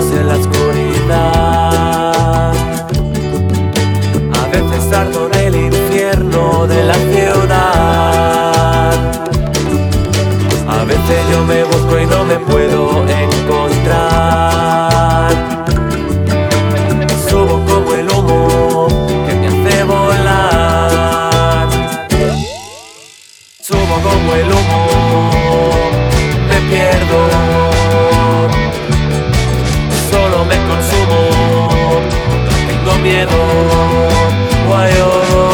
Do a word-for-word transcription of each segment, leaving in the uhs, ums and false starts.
en la oscuridad. A veces ardo en el infierno de la ciudad. A veces yo me busco y no me puedo encontrar. Subo como el humo que me hace volar. Subo como el humo, me pierdo. Solo me consumo, no tengo miedo. Guay, oh.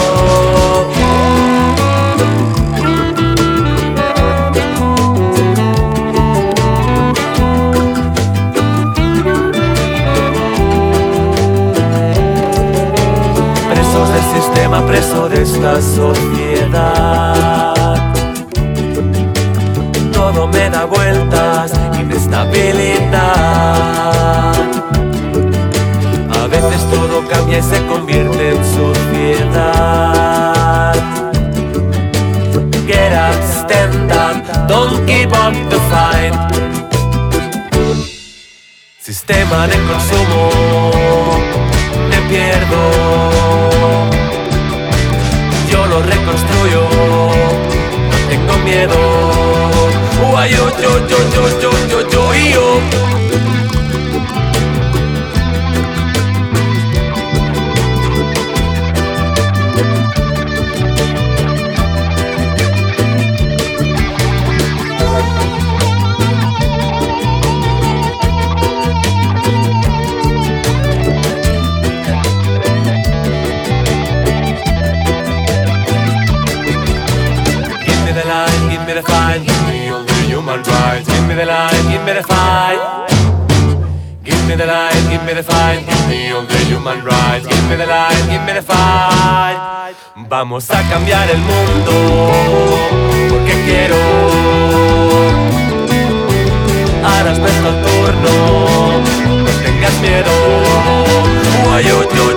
Preso de esta sociedad. Todo me da vueltas, inestabilidad. A veces todo cambia y se convierte en suciedad. Get up, stand up, don't give up the fight. Sistema de consumo, me pierdo. Yo lo reconstruyo, no tengo miedo. Uy, yo, yo, yo, yo, yo, yo, yo, y yo. Give me the fight, give me all the human rights. Give me the line, give me the fight. Give me the line, give me the fight. Give me all the human rights. Give me the line, give me the fight. Vamos a cambiar el mundo, porque quiero. Ahora es nuestro turno, no tengas miedo. Uy, uy, uy.